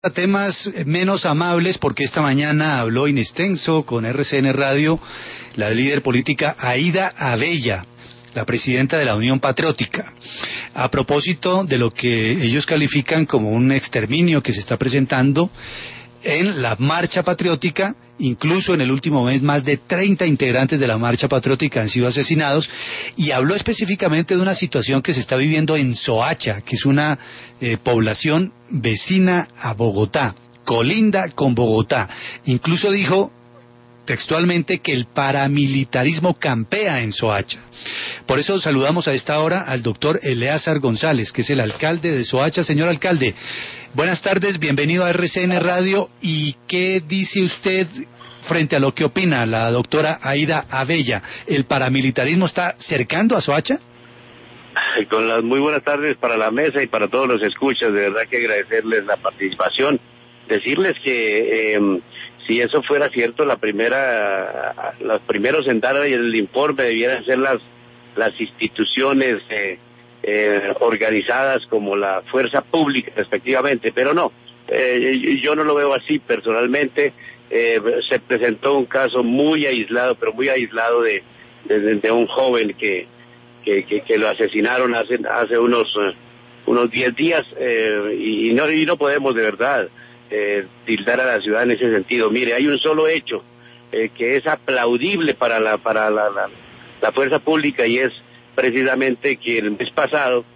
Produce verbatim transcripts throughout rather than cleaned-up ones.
A temas menos amables, porque esta mañana habló in extenso con R C N Radio la líder política Aída Abella, la presidenta de la Unión Patriótica, a propósito de lo que ellos califican como un exterminio que se está presentando en la Marcha Patriótica. Incluso en el último mes más de treinta integrantes de la Marcha Patriótica han sido asesinados, y habló específicamente de una situación que se está viviendo en Soacha, que es una eh, población vecina a Bogotá, colinda con Bogotá. Incluso dijo textualmente que el paramilitarismo campea en Soacha. Por eso saludamos a esta hora al doctor Eleazar González, que es el alcalde de Soacha. Señor alcalde, buenas tardes, bienvenido a R C N Radio. ¿Y qué dice usted frente a lo que opina la doctora Aída Abella? ¿El paramilitarismo está cercando a Soacha? Con las muy buenas tardes para la mesa y para todos los escuchas. De verdad que agradecerles la participación. Decirles que eh, si eso fuera cierto, la primera, los primeros en dar el informe debieran ser las las instituciones eh, eh, organizadas como la fuerza pública, respectivamente, pero no, eh, yo no lo veo así personalmente. Eh, se presentó un caso muy aislado, pero muy aislado de, de, de un joven que, que, que, que lo asesinaron hace, hace unos, unos diez días, eh, y, no, y no podemos de verdad eh, tildar a la ciudad en ese sentido. Mire, hay un solo hecho eh, que es aplaudible para la, para la, la la fuerza pública, y es precisamente que el mes pasado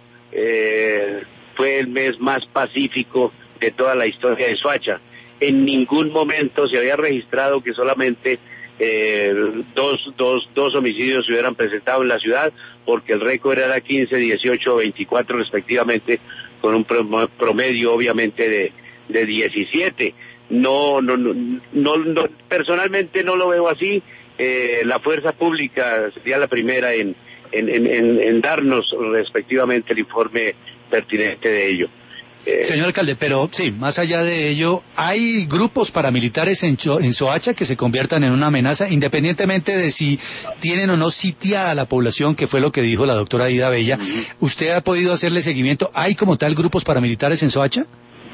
eh, fue el mes más pacífico de toda la historia de Soacha. En ningún momento se había registrado que solamente eh, dos, dos, dos homicidios se hubieran presentado en la ciudad, porque el récord era quince, dieciocho, veinticuatro respectivamente, con un promedio obviamente de, de diecisiete. No, no, no, no, no, personalmente no lo veo así. Eh, la fuerza pública sería la primera en, en, en, en darnos respectivamente el informe pertinente de ello. Eh, Señor alcalde, pero sí, más allá de ello, ¿hay grupos paramilitares en, Cho, en Soacha que se conviertan en una amenaza, independientemente de si tienen o no sitiada la población, que fue lo que dijo la doctora Aída Abella? Uh-huh. ¿Usted ha podido hacerle seguimiento? ¿Hay como tal grupos paramilitares en Soacha?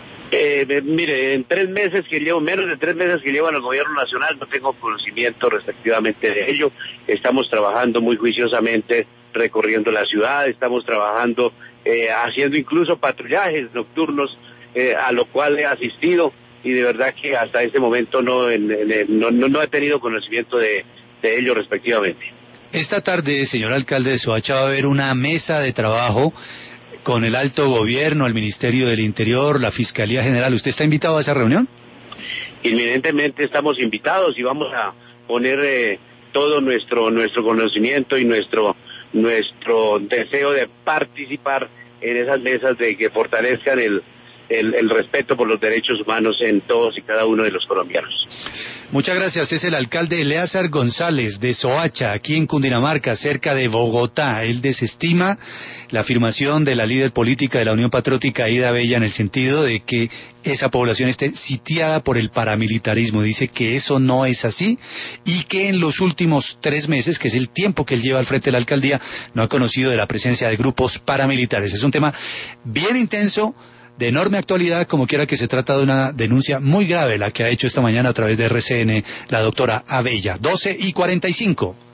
Eh, mire, en tres meses que llevo, menos de tres meses que llevo en el gobierno nacional, no tengo conocimiento respectivamente de ello. Estamos trabajando muy juiciosamente, recorriendo la ciudad, estamos trabajando, eh, haciendo incluso patrullajes nocturnos, eh, a lo cual he asistido, y de verdad que hasta este momento no, en, en, no, no, no he tenido conocimiento de, de ello respectivamente. Esta tarde, señor alcalde de Soacha, va a haber una mesa de trabajo con el alto gobierno, el Ministerio del Interior, la Fiscalía General. ¿Usted está invitado a esa reunión? Inminentemente estamos invitados, y vamos a poner eh, todo nuestro nuestro conocimiento y nuestro nuestro deseo de participar en esas mesas de que fortalezcan el, el, el respeto por los derechos humanos en todos y cada uno de los colombianos. Muchas gracias. Es el alcalde Eleazar González de Soacha, aquí en Cundinamarca, cerca de Bogotá. Él desestima la afirmación de la líder política de la Unión Patriótica, Aída Abella, en el sentido de que esa población esté sitiada por el paramilitarismo. Dice que eso no es así, y que en los últimos tres meses, que es el tiempo que él lleva al frente de la alcaldía, no ha conocido de la presencia de grupos paramilitares. Es un tema bien intenso, de enorme actualidad, como quiera que se trata de una denuncia muy grave la que ha hecho esta mañana a través de R C N la doctora Abella. doce y cuarenta y cinco.